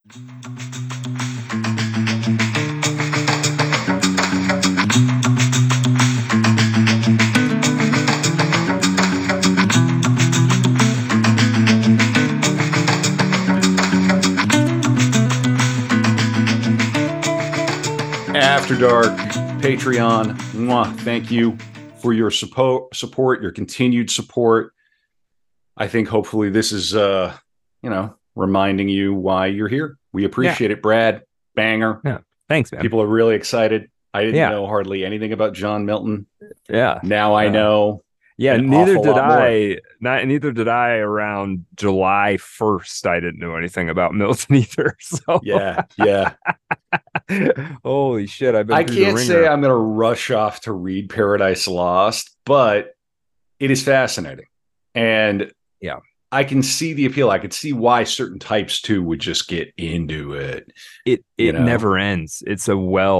After Dark, Patreon. Mwah, thank you for your support, your continued support. I think hopefully this is, reminding you why you're here. We appreciate it, Brad. Banger. Yeah. Thanks, man. People are really excited. I didn't know hardly anything about John Milton. Yeah. Now I know. Yeah, neither did I. Neither did I around July 1st. I didn't know anything about Milton either. So yeah. Holy shit! I can't say I'm going to rush off to read Paradise Lost, but it is fascinating, and yeah, I can see the appeal. I could see why certain types too would just get into it. It never ends. It's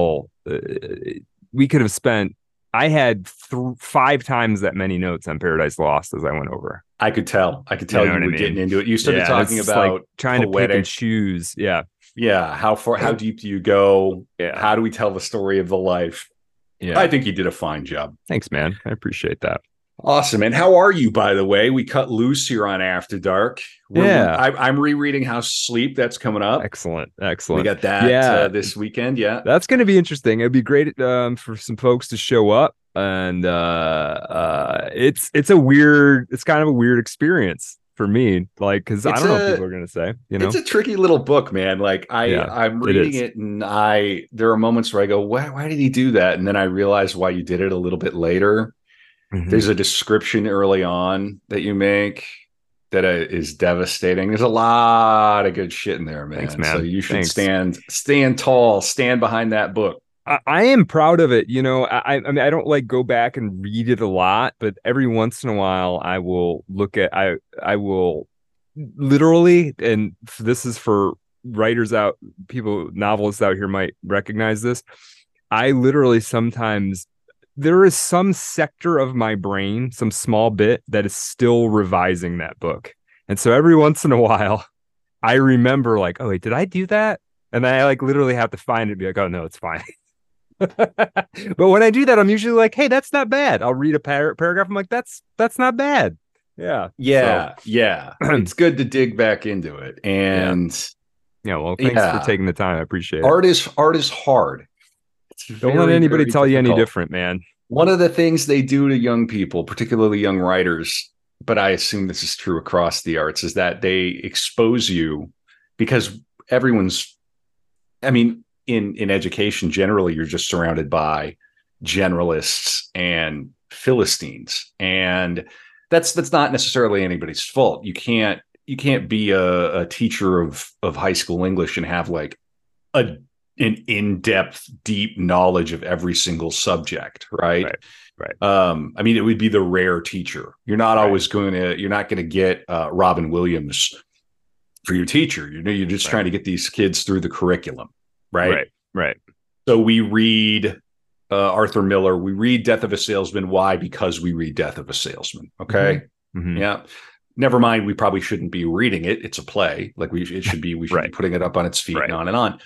we could have spent. I had 5 times that many notes on Paradise Lost as I went over. I could tell. You were getting into it. You started talking about like trying to pick and choose. Yeah. How deep do you go? Yeah. How do we tell the story of the life? Yeah. I think you did a fine job. Thanks, man. I appreciate that. Awesome. And how are you, by the way? We cut loose here on After Dark. I'm rereading House of Sleep. That's coming up. Excellent. We got that this weekend. Yeah. That's going to be interesting. It'd be great for some folks to show up. And it's kind of a weird experience for me. Like, because I don't know what people are going to say. It's a tricky little book, man. Like I'm reading it and there are moments where I go, why did he do that? And then I realize why you did it a little bit later. Mm-hmm. There's a description early on that you make that is devastating. There's a lot of good shit in there, man. Thanks, man. So you should stand tall, stand behind that book. I am proud of it. I mean, I don't like go back and read it a lot, but every once in a while I will look at, I will literally, and this is for writers novelists out here might recognize this. I literally sometimes, there is some sector of my brain, some small bit that is still revising that book. And so every once in a while, I remember like, oh, wait, did I do that? And I like literally have to find it and be like, oh, no, it's fine. But when I do that, I'm usually like, hey, that's not bad. I'll read a paragraph. I'm like, that's not bad. Yeah. It's good to dig back into it. And well, thanks for taking the time. I appreciate it. Art is hard. Don't let anybody tell you any different, man. One of the things they do to young people, particularly young writers, but I assume this is true across the arts, is that they expose you because in education, generally, you're just surrounded by generalists and Philistines. And that's not necessarily anybody's fault. You can't be a teacher of high school English and have like an in-depth, deep knowledge of every single subject, right? It would be the rare teacher. You're not going to get Robin Williams for your teacher. You're just trying to get these kids through the curriculum, right? So we read Arthur Miller. We read Death of a Salesman. Why? Because we read Death of a Salesman. Okay. Mm-hmm. Yeah. Never mind. We probably shouldn't be reading it. It's a play. Like we should be putting it up on its feet and on and on.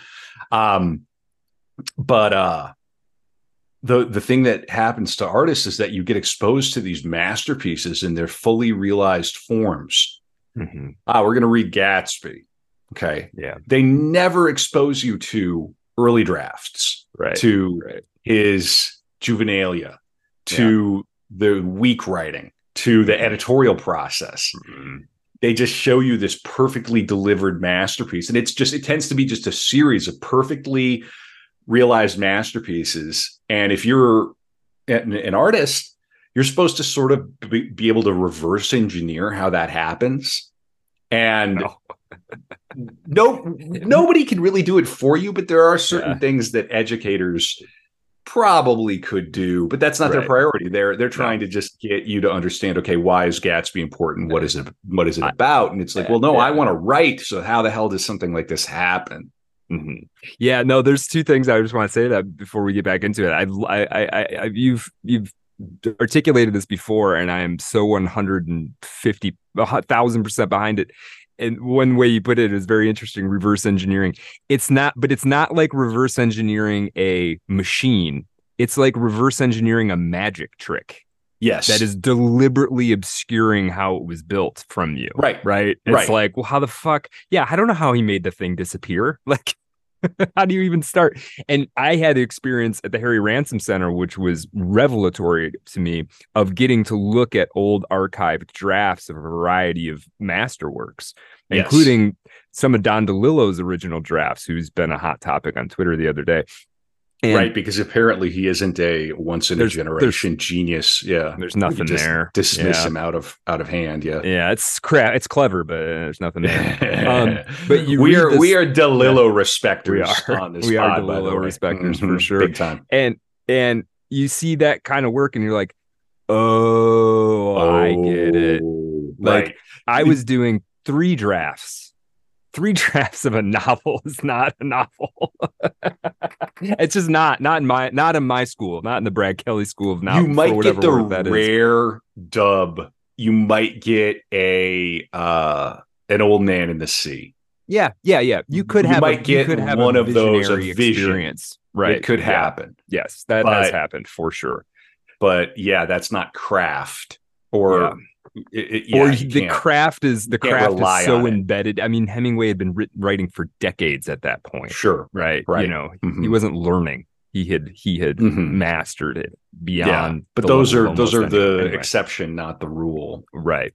But the thing that happens to artists is that you get exposed to these masterpieces in their fully realized forms. Mm-hmm. We're going to read Gatsby. Okay. Yeah. They never expose you to early drafts, to his juvenilia, to the weak writing, to the editorial process. Mm-hmm. They just show you this perfectly delivered masterpiece. And it tends to be just a series of perfectly realized masterpieces. And if you're an artist, you're supposed to sort of be able to reverse engineer how that happens. And nobody can really do it for you, but there are certain things that educators probably could do, but that's not their priority. They're trying to just get you to understand, okay, why is Gatsby important? What is it about? And it's like, well, no, I want to write. So how the hell does something like this happen? Mm-hmm. Yeah, no, there's 2 things I just want to say that before we get back into it. You've articulated this before, and I am so 150,000% behind it. and one way you put it is very interesting. Reverse engineering. It's not, but it's not like reverse engineering a machine. It's like reverse engineering a magic trick Yes. that is deliberately obscuring how it was built from you. Right. Right. It's like, well, how the fuck? Yeah, I don't know how he made the thing disappear. Like, how do you even start? And I had the experience at the Harry Ransom Center, which was revelatory to me, of getting to look at old archived drafts of a variety of masterworks, including some of Don DeLillo's original drafts, who's been a hot topic on Twitter the other day. And right, because apparently he isn't a once in a generation genius. Yeah, there's nothing there. Dismiss him out of hand. Yeah, yeah, it's crap. It's clever, but there's nothing there. But we are DeLillo respecters on this. We pod, are DeLillo respecters for sure, big time. And you see that kind of work, and you're like, oh, I get it. Like right. I was doing 3 drafts. 3 drafts of a novel is not a novel. It's just not in my school, not in the Brad Kelly school of novels. You might get the rare dub. You might get an Old Man in the Sea. Yeah. You might get one of those experience. Right. It could happen. Yes, that has happened for sure. But yeah, that's not craft or. The craft is so embedded. I mean, Hemingway had been writing for decades at that point. Sure, right. You know, he wasn't learning. He had mastered it beyond. Yeah, but those are the exception, not the rule. Right.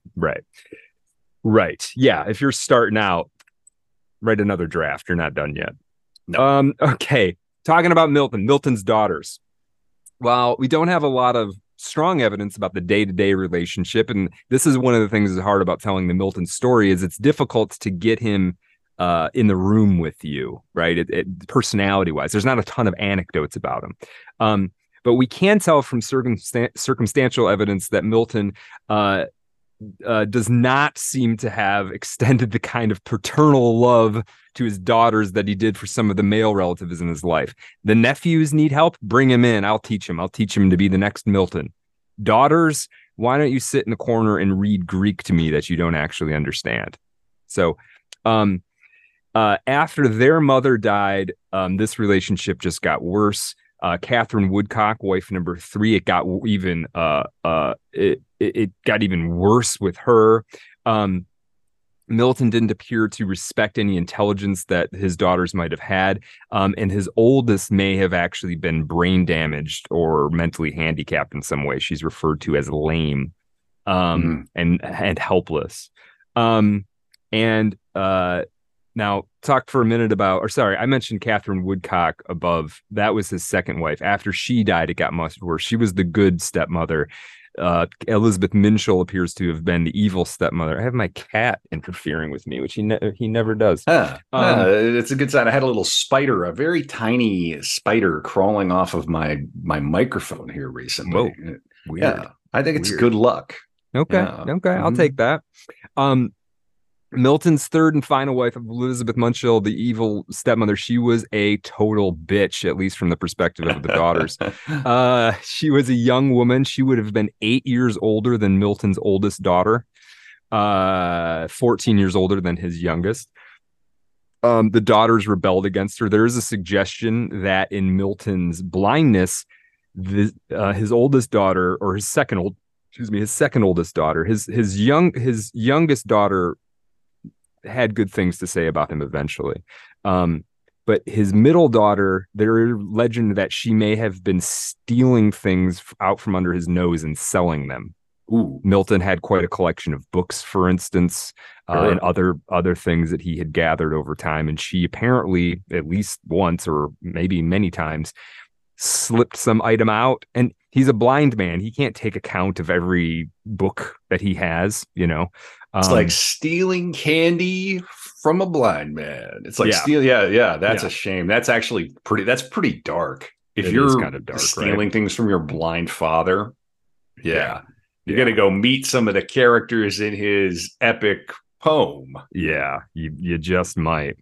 Yeah, if you're starting out, write another draft. You're not done yet. No. Okay. Talking about Milton's daughters. While we don't have a lot of strong evidence about the day-to-day relationship, and this is one of the things that's hard about telling the Milton story, is it's difficult to get him in the room with you, right? Personality-wise, there's not a ton of anecdotes about him, but we can tell from circumstantial evidence that Milton does not seem to have extended the kind of paternal love to his daughters that he did for some of the male relatives in his life. The nephews need help, bring him in. I'll teach him to be the next Milton. Daughters, why don't you sit in the corner and read Greek to me that you don't actually understand? So after their mother died, this relationship just got worse. Catherine Woodcock, wife number 3, it got even it got even worse with her. Milton didn't appear to respect any intelligence that his daughters might have had, and his oldest may have actually been brain damaged or mentally handicapped in some way. She's referred to as lame and helpless. Now, talk for a minute I mentioned Catherine Woodcock above. That was his second wife. After she died, it got much worse. She was the good stepmother. Elizabeth Minshall appears to have been the evil stepmother. I have my cat interfering with me, which he never does. It's a good sign. I had a very tiny spider crawling off of my microphone here recently. Whoa, weird. Yeah, I think it's good luck. Okay, I'll take that. Milton's third and final wife, Elizabeth Minshall, the evil stepmother, she was a total bitch, at least from the perspective of the daughters. She was a young woman. She would have been 8 years older than Milton's oldest daughter, 14 years older than his youngest. The daughters rebelled against her. There is a suggestion that in Milton's blindness, his oldest daughter, or his second oldest daughter, his youngest daughter had good things to say about him eventually. But his middle daughter, there is legend that she may have been stealing things out from under his nose and selling them. Ooh. Milton had quite a collection of books, for instance, and other things that he had gathered over time. And she apparently, at least once or maybe many times, slipped some item out. And he's a blind man. He can't take account of every book that he has, It's like stealing candy from a blind man. It's like that's a shame. That's actually pretty dark. If you're kind of dark, stealing things from your blind father, you're gonna go meet some of the characters in his epic poem. Yeah, you just might.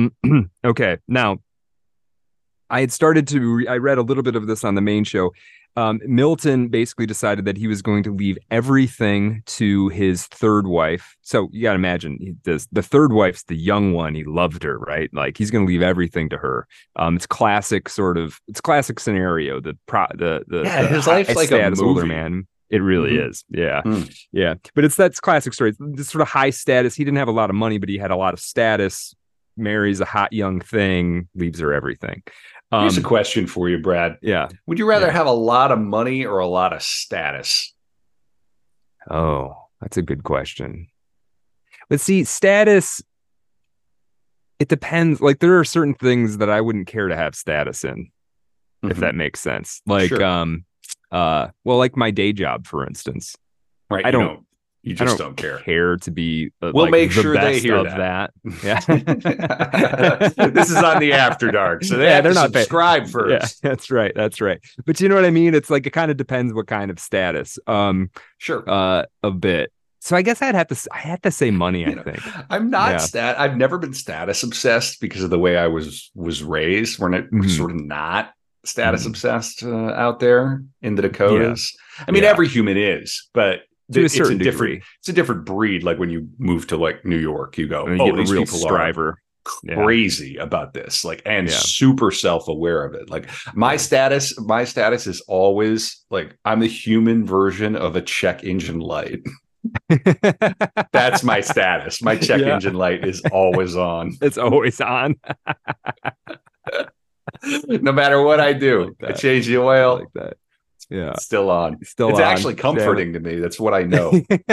Okay, now I had started I read a little bit of this on the main show. Milton basically decided that he was going to leave everything to his third wife. So you got to imagine the third wife's the young one. He loved her, right? Like he's going to leave everything to her. It's classic scenario. His life's like a movie. Older man. It really is. Yeah. Yeah. But that's classic story. It's this sort of high status. He didn't have a lot of money, but he had a lot of status. Marries a hot young thing, leaves her everything. Here's a question for you, Brad. Yeah. Would you rather have a lot of money or a lot of status? Oh, that's a good question. But see, status, it depends. Like there are certain things that I wouldn't care to have status in, if that makes sense. Like, sure. Well, like my day job, for instance. Right. You just don't care to be we'll like make the sure best they hear of that. Yeah. This is on the After Dark, so they're not subscribe first. Yeah, that's right. But you know what I mean? It's like it kind of depends what kind of status. Sure. A bit. So I guess I had to say money, I think. I'm not I've never been status obsessed because of the way I was raised. We're sort of not status obsessed out there in the Dakotas. Yeah. I mean, every human is, but it's a different breed. Like when you move to like New York, you go, you get a real striver. Crazy about this, like, and super self-aware of it. Like my status is always like I'm the human version of a check engine light. That's my status. My check engine light is always on. It's always on. No matter what I do, I change the oil. Like that. Yeah. It's still on. It's actually comforting to me. That's what I know.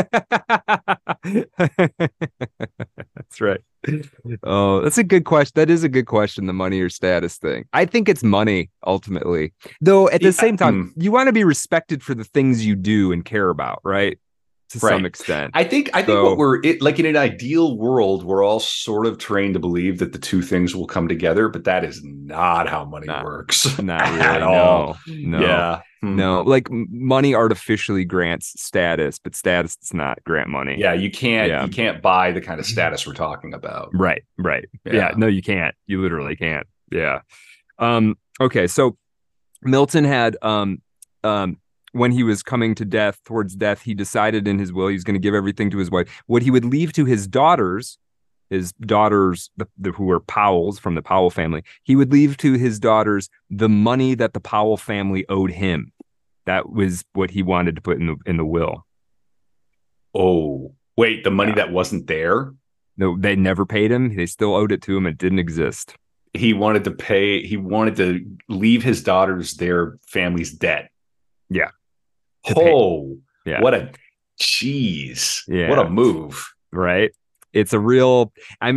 That's right. Oh, that's a good question. That is a good question, the money or status thing. I think it's money, ultimately. Though at the same time, you want to be respected for the things you do and care about, right? To some extent. I think what like in an ideal world, we're all sort of trained to believe that the two things will come together, but that is not how money works. Not really, at all. No. Yeah. No, like money artificially grants status, but status does not grant money. Yeah, you can't buy the kind of status we're talking about. Right. Yeah, no, you can't. You literally can't. Yeah. Okay, so Milton had when he was coming towards death, he decided in his will he was going to give everything to his wife. What he would leave to his daughters, who were Powells from the Powell family, he would leave to his daughters the money that the Powell family owed him. That was what he wanted to put in the will. Oh, wait, the money that wasn't there? No, they never paid him. They still owed it to him. It didn't exist. He wanted to leave his daughters their family's debt. Yeah. What a cheese. Yeah. What a move. Right. It's a real, I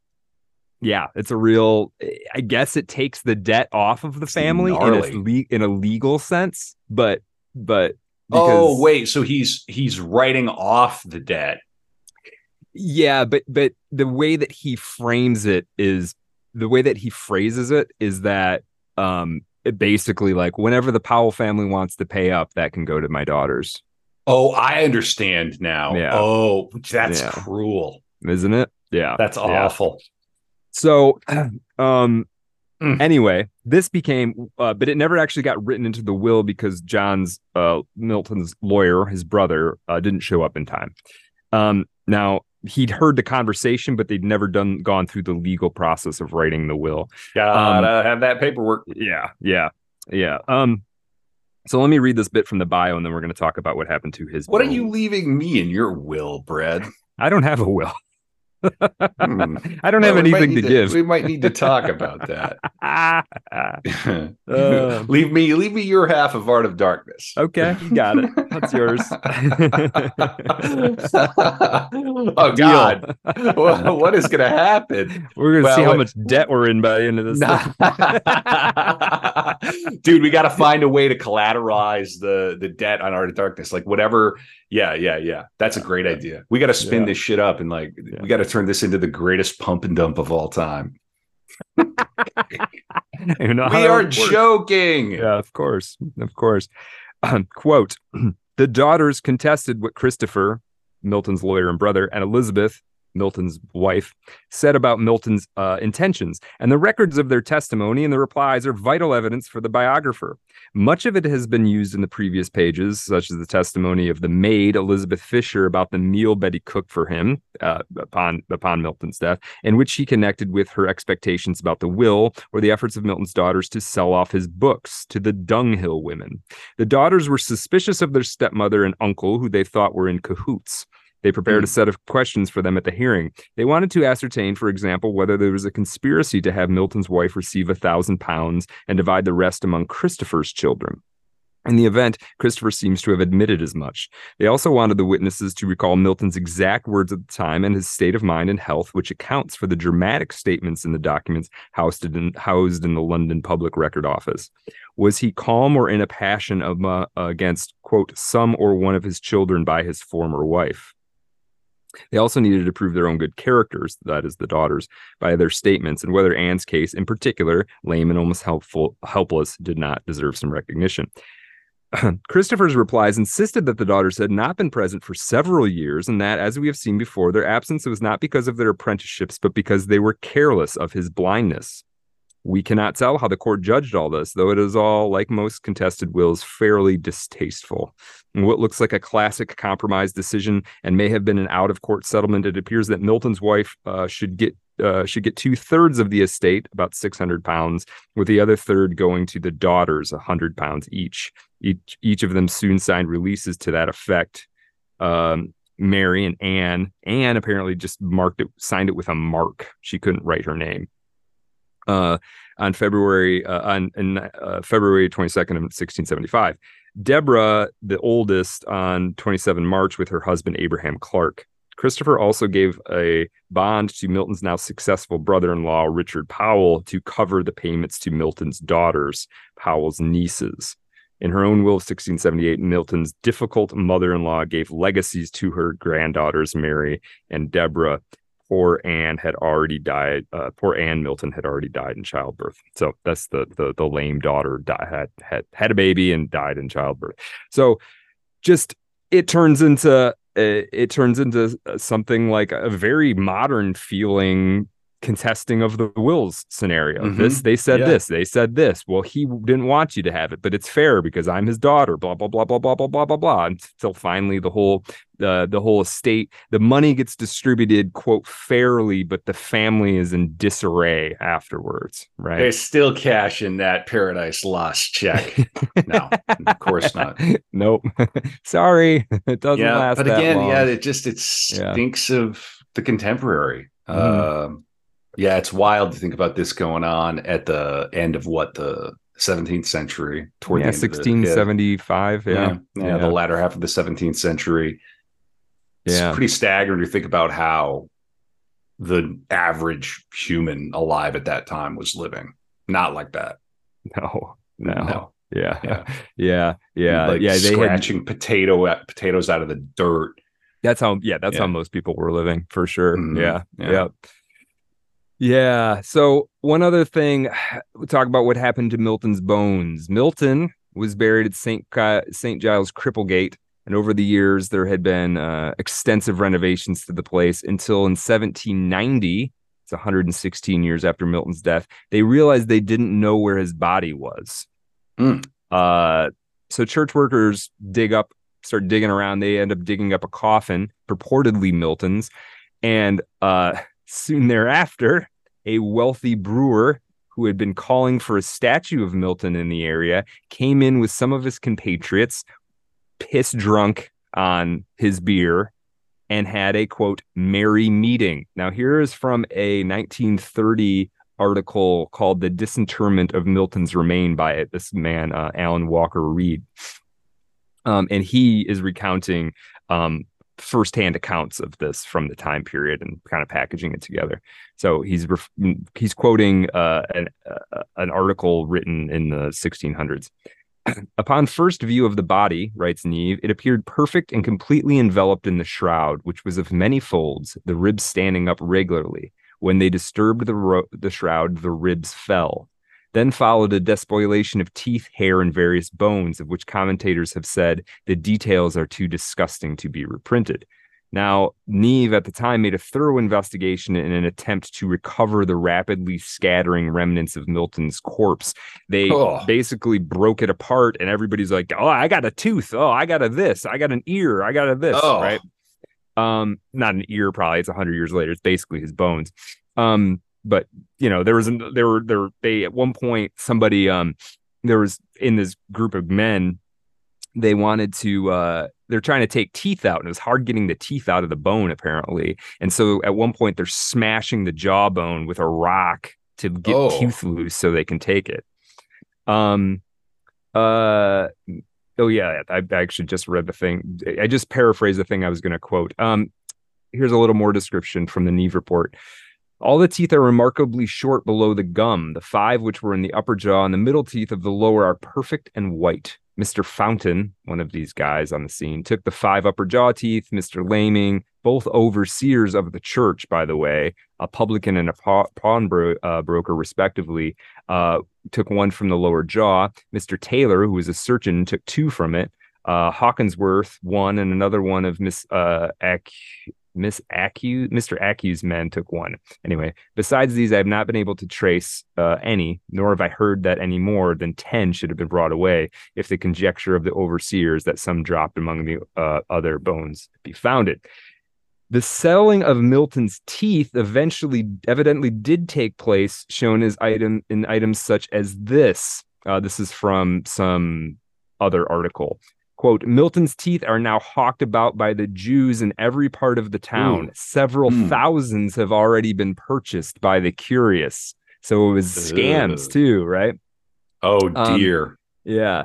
guess it takes the debt off of the family in a legal sense, but so he's writing off the debt. Yeah, but the way that he phrases it is that it basically like whenever the Powell family wants to pay up, that can go to my daughters. Oh, I understand now. Yeah. Oh, that's cruel, isn't it? Yeah, that's awful. So, anyway, this became, but it never actually got written into the will because Milton's lawyer, his brother, didn't show up in time. Now he'd heard the conversation, but they'd never gone through the legal process of writing the will. Gotta have that paperwork. Yeah. So let me read this bit from the bio, and then we're going to talk about what happened to his. What are you leaving me in your will, Brad? I don't have a will. I don't have anything to give. We might need to talk about that. Leave me your half of Art of Darkness. Okay, you got it. That's yours. Oh God, what is going to happen? We're going to see how much debt we're in by the end of this. Dude, we got to find a way to collateralize the debt on Art of Darkness, like whatever. Yeah. That's a great idea. We got to spin this shit up and we got to turn this into the greatest pump and dump of all time. We are joking. Yeah, of course. Quote, the daughters contested what Christopher, Milton's lawyer and brother, and Elizabeth, Milton's wife, said about Milton's intentions, and the records of their testimony and the replies are vital evidence for the biographer. Much of it has been used in the previous pages, such as the testimony of the maid, Elizabeth Fisher, about the meal Betty cooked for him upon Milton's death, in which she connected with her expectations about the will or the efforts of Milton's daughters to sell off his books to the dunghill women. The daughters were suspicious of their stepmother and uncle, who they thought were in cahoots. They prepared a set of questions for them at the hearing. They wanted to ascertain, for example, whether there was a conspiracy to have Milton's wife receive £1,000 and divide the rest among Christopher's children. In the event, Christopher seems to have admitted as much. They also wanted the witnesses to recall Milton's exact words at the time and his state of mind and health, which accounts for the dramatic statements in the documents housed in the London Public Record Office. Was he calm or in a passion against, quote, some or one of his children by his former wife? They also needed to prove their own good characters, that is, the daughters, by their statements, and whether Anne's case, in particular, lame and almost helpless, did not deserve some recognition. Christopher's replies insisted that the daughters had not been present for several years, and that, as we have seen before, their absence was not because of their apprenticeships, but because they were careless of his blindness. We cannot tell how the court judged all this, though it is all, like most contested wills, fairly distasteful. In what looks like a classic compromise decision and may have been an out-of-court settlement, it appears that Milton's wife should get 2/3 of the estate, about £600, with the other third going to the daughters, £100 each. Each of them soon signed releases to that effect. Mary and Anne. Anne apparently just signed it with a mark. She couldn't write her name. On February 22nd of 1675. Deborah, the oldest, on 27 March with her husband Abraham Clark. Christopher also gave a bond to Milton's now successful brother-in-law Richard Powell to cover the payments to Milton's daughters, Powell's nieces. In her own will of 1678, Milton's difficult mother-in-law gave legacies to her granddaughters Mary and Deborah. Poor Anne had already died. Poor Anne Milton had already died in childbirth. So that's the lame daughter had a baby and died in childbirth. So just it turns into something like a very modern feeling contesting of the wills scenario. They said this. Well, he didn't want you to have it, but it's fair because I'm his daughter. Blah blah blah blah blah blah blah blah blah. Until finally the whole estate, the money gets distributed, quote, fairly, but the family is in disarray afterwards. Right? They're still cashing that Paradise Lost check. No, of course not. Nope. Sorry, it doesn't last. But that again, long. it stinks of the contemporary. Yeah, it's wild to think about this going on at the end of the 17th century, toward the end 1675. The latter half of the 17th century. It's pretty staggering to think about how the average human alive at that time was living. Not like that. No. Yeah. They scratching potatoes out of the dirt. That's how most people were living, for sure. Mm-hmm. Yeah. So one other thing, we'll talk about what happened to Milton's bones. Milton was buried at St. Giles Cripplegate, and over the years there had been extensive renovations to the place until in 1790, it's 116 years after Milton's death, they realized they didn't know where his body was. So church workers start digging around. They end up digging up a coffin, purportedly Milton's, and soon thereafter, a wealthy brewer who had been calling for a statue of Milton in the area came in with some of his compatriots, piss drunk on his beer, and had a, quote, merry meeting. Now, here is from a 1930 article called The Disinterment of Milton's Remain by this man, Alan Walker Reed. And he is recounting firsthand accounts of this from the time period and kind of packaging it together. So he's quoting an article written in the 1600s. Upon first view of the body, writes Neve, it appeared perfect and completely enveloped in the shroud, which was of many folds, the ribs standing up regularly. When they disturbed the shroud, the ribs fell. Then followed a despoilation of teeth, hair, and various bones, of which commentators have said the details are too disgusting to be reprinted. Now, Neve at the time made a thorough investigation in an attempt to recover the rapidly scattering remnants of Milton's corpse. They Oh, basically broke it apart, and everybody's like, "Oh, I got a tooth. Oh, I got a this. I got an ear. I got a this." Right? oh, Not an ear. Probably it's 100 years later. It's basically his bones. But they at one point there was in this group of men they wanted to they're trying to take teeth out, and it was hard getting the teeth out of the bone apparently, and so at one point they're smashing the jawbone with a rock to get oh. tooth loose so they can take it. um uh oh yeah, I actually just read the thing. I just paraphrased the thing I was going to quote. Here's a little more description from the Neve report. All the teeth are remarkably short below the gum. The 5 which were in the upper jaw and the middle teeth of the lower are perfect and white. Mr. Fountain, one of these guys on the scene, took the 5 upper jaw teeth. Mr. Laming, both overseers of the church, by the way, a publican and a pawnbroker, respectively, took 1 from the lower jaw. Mr. Taylor, who was a surgeon, took 2 from it. Hawkinsworth 1, and another one of Mr. Acu's men took 1. Anyway, besides these, I have not been able to trace any, nor have I heard that any more than 10 should have been brought away, if the conjecture of the overseers that some dropped among the other bones be founded. The selling of Milton's teeth evidently did take place, shown as in items such as this. This is from some other article. Quote, Milton's teeth are now hawked about by the Jews in every part of the town. Ooh. Several thousands have already been purchased by the curious. So it was scams too, right? Oh dear. Yeah.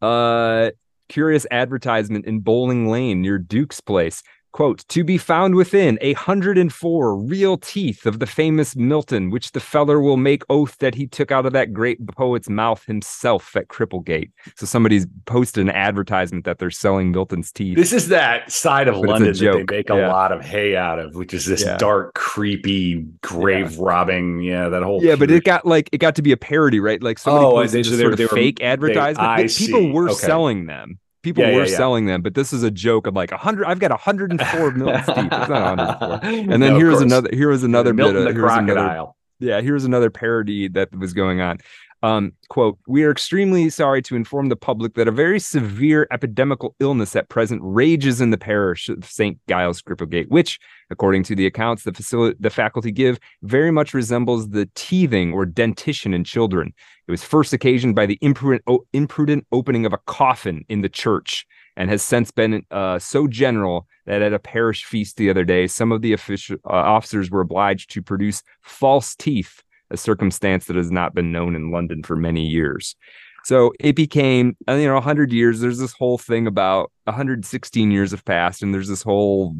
Curious advertisement in Bowling Lane near Duke's Place. Quote, to be found within 104 real teeth of the famous Milton, which the feller will make oath that he took out of that great poet's mouth himself at Cripplegate. So somebody's posted an advertisement that they're selling Milton's teeth. This is that side of London that they make a lot of hay out of, which is this dark, creepy, grave robbing. Yeah, that whole. Yeah, but it got to be a parody, right? Like somebody posted this sort of fake advertisement. People were selling them. People were selling them, but this is a joke of like 100. I've got 104 Milton's teeth. It's not 104. And then here's another bit of crocodile. Here's another parody that was going on. Quote, we are extremely sorry to inform the public that a very severe epidemical illness at present rages in the parish of St. Giles Cripplegate, which, according to the accounts the faculty give, very much resembles the teething or dentition in children. It was first occasioned by the imprudent opening of a coffin in the church, and has since been so general that at a parish feast the other day, some of the officers were obliged to produce false teeth, a circumstance that has not been known in London for many years. So it became, 100 years. There's this whole thing about 116 years have passed, and there's this whole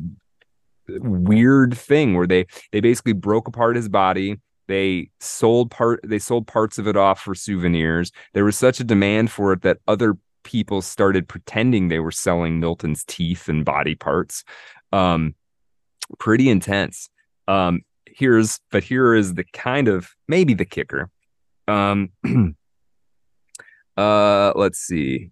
weird thing where they basically broke apart his body. They sold parts of it off for souvenirs. There was such a demand for it that other people started pretending they were selling Milton's teeth and body parts. Pretty intense. Here is the kind of maybe the kicker. Let's see.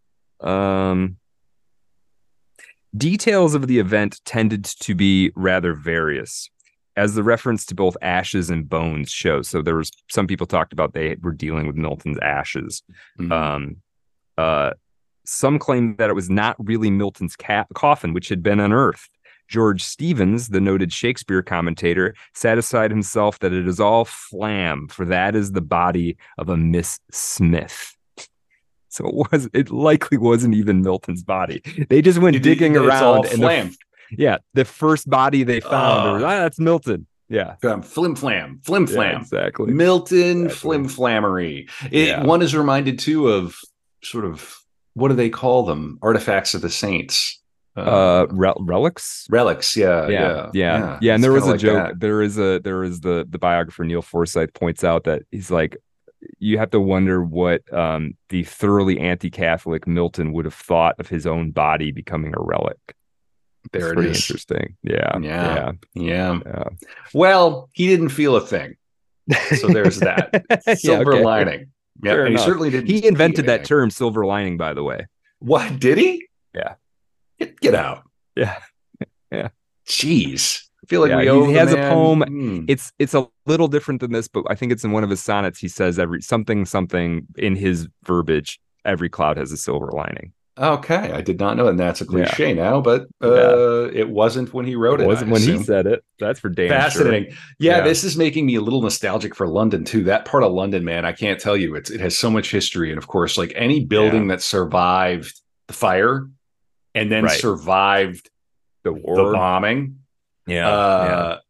Details of the event tended to be rather various, as the reference to both ashes and bones shows. So there was some people talked about they were dealing with Milton's ashes. Mm-hmm. Some claimed that it was not really Milton's coffin, which had been unearthed. George Stevens, the noted Shakespeare commentator, satisfied himself that it is all flam, for that is the body of a Miss Smith. So it likely wasn't even Milton's body. They just went digging around, and the first body they found, that's Milton. Yeah. Flim flam. Yeah, exactly. Milton flim flammery. One is reminded too of sort of, what do they call them? Artifacts of the saints. Relics. Yeah. And there was a joke. That. There is the biographer Neil Forsyth points out that he's like, you have to wonder what the thoroughly anti-Catholic Milton would have thought of his own body becoming a relic. There it is. Interesting. Yeah. Well, he didn't feel a thing, so there's that silver lining. Yeah, he certainly didn't. He invented that term, silver lining, by the way. What, did he? Yeah. Get out. Yeah. Yeah. Jeez. I feel like Yeah, we owe he the has a man. poem. It's a little different than this, but I think it's in one of his sonnets. He says every something something in his verbiage. Every cloud has a silver lining. Okay, I did not know, and that's a Yeah, cliche now, but yeah. it wasn't when he It wrote it, I wasn't when he assume. said it. That's for damn sure. Fascinating. Yeah, Yeah, this is making me a little nostalgic for London too. That part of London, man, I can't tell you. It has so much history, and of course, like any yeah. building that survived the fire and then Right. survived The the war. bombing, Yeah, yeah. uh,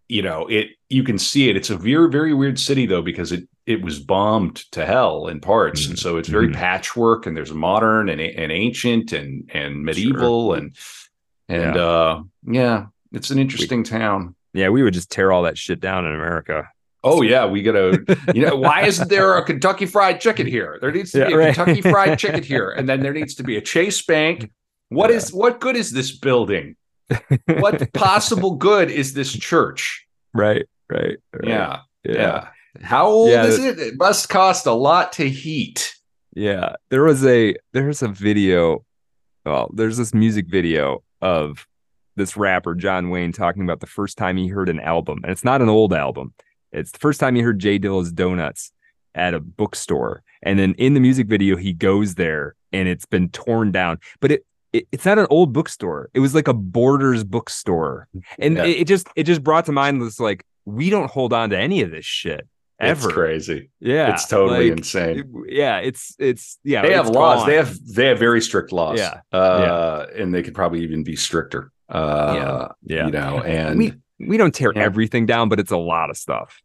it you can see it. It's a very, very weird city though, because it was bombed to hell in parts, and Mhm, so it's very mhm. patchwork. And there's modern and ancient and Sure. medieval and Yeah. yeah, it's an We interesting town. yeah, we would just tear all that shit down in America. Oh yeah, we gotta. Why isn't there a Kentucky Fried Chicken here? There needs to Yeah, be a right. Kentucky Fried Chicken here, and then there needs to be a Chase Bank. Yeah. What good is this building? What possible good is this church? Right, right, right. Yeah, Yeah. yeah. How old Yeah, is it? It must cost a lot to heat. yeah. There's a video. Well, there's this music video of this rapper John Wayne talking about the first time he heard an album, and it's not an old album. It's the first time he heard Jay Dilla's Donuts at a bookstore, and then in the music video he goes there, and it's been torn down. But it's not an old bookstore. It was like a Borders bookstore, and Yeah, it just brought to mind this like we don't hold on to any of this shit it's ever. crazy. Yeah, It's totally like insane. yeah, it's yeah, They have it's laws. gone. They have very strict laws. Yeah, yeah, And they could probably even be stricter. yeah, yeah. And We don't tear yeah, everything down, but it's a lot of stuff.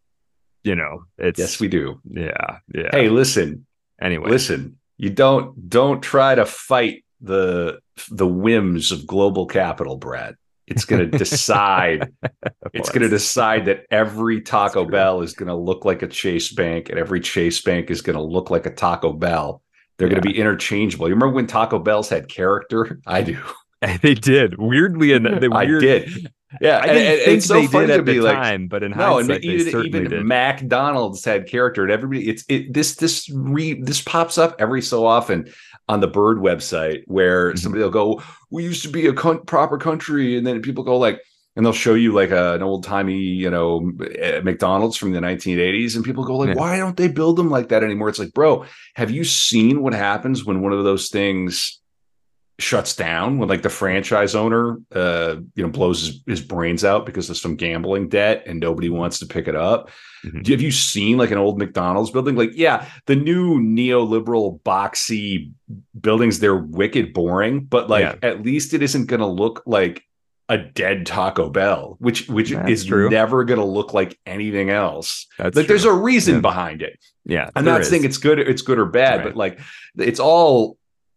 yes, It's we do. yeah, yeah. Hey, listen, Anyway, listen. You don't try to fight the whims of global capital, Brad. It's going to decide. It's going to decide that every Taco Bell is going to look like a Chase Bank, and every Chase Bank is going to look like a Taco Bell. They're going to be interchangeable. You remember when Taco Bells had character? I do. they did weirdly, and they I weird. did. Yeah, I didn't think it's so they funny did to at the be like, time, but in no, and hindsight, they certainly even did. McDonald's had character, and everybody. This pops up every so often on the Bird website where somebody will go, "We used to be a proper country," and then people go like, and they'll show you like an old timey, McDonald's from the 1980s, and people go like, Yeah. "Why don't they build them like that anymore?" It's like, bro, have you seen what happens when one of those things shuts down, when like the franchise owner blows his brains out because of some gambling debt and nobody wants to pick it up? Mhm. Have you seen like an old McDonald's building? Like, yeah, the new neoliberal boxy buildings, they're wicked boring, but like at least it isn't going to look like a dead Taco Bell, which That's is true. never going to look like anything else. That's like true. There's a reason behind it. Yeah, I'm not saying it's good or bad, Right. but like it's all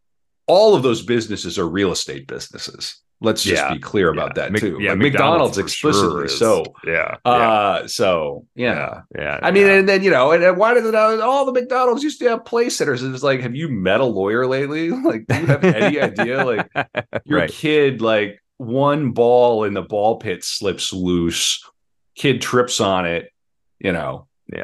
of those businesses are real estate businesses. Let's just be clear about that too. Yeah, like McDonald's for explicitly sure so. Yeah. So yeah. I mean, and then and why did all the McDonald's used to have play centers? It's like, have you met a lawyer lately? Like, do you have any idea? Like, your kid, like one ball in the ball pit slips loose, kid trips on it. Yeah.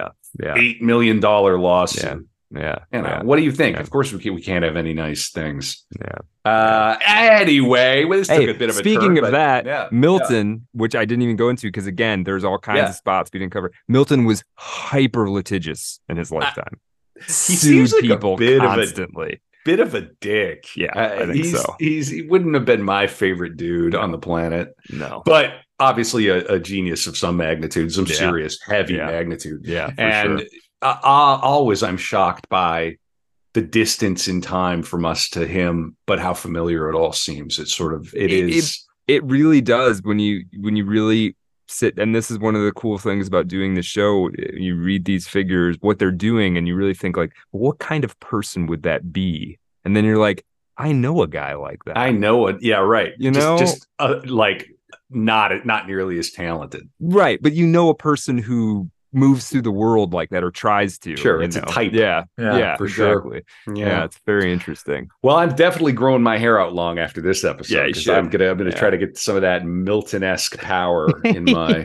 $8 million lawsuit. Yeah. What do you think? Of course, we can't have any nice things. Yeah. Anyway, this took a bit of a turn. Speaking of that, Milton, which I didn't even go into because again, there's all kinds of spots we didn't cover. Milton was hyper litigious in his lifetime. He seems like people a bit constantly. Bit of a dick. Yeah, I think so. He wouldn't have been my favorite dude on the planet. No, but obviously a genius of some magnitude, some serious, heavy magnitude. Yeah, and sure. Always I'm shocked by the distance in time from us to him, but how familiar it all seems. It's sort of it really does when you really sit, and this is one of the cool things about doing the show. You read these figures, what they're doing, and you really think like, well, what kind of person would that be? And then you're like, I know a guy like that. I know it. Yeah, right. Just like not nearly as talented. Right, but a person who moves through the world like that or tries to. Sure, it's a type. Yeah, for exactly. Sure. Yeah, it's very interesting. Well, I'm definitely growing my hair out long after this episode. Yeah, because I'm gonna try to get some of that Milton-esque power in my.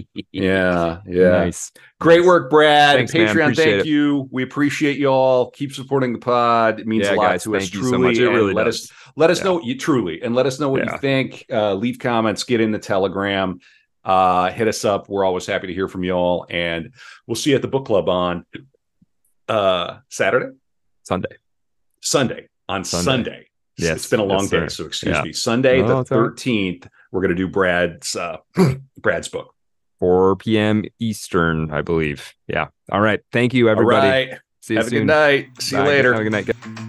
Yeah. Nice. Great work, Brad. Thanks, Patreon, thank you. We appreciate you all. Keep supporting the pod. It means a lot to us. Thank you so much. It really let does. Let us know what you truly, and let us know what you think. Leave comments, get in the Telegram, hit us up. We're always happy to hear from y'all, and we'll see you at the book club on Sunday. Yes, it's been a long day, so excuse me. Sunday the 13th, we're going to do Brad's book. 4 p.m. Eastern, I believe. Yeah. All right. Thank you, everybody. All right. See you soon. Have a good night. See you later. Have a good night.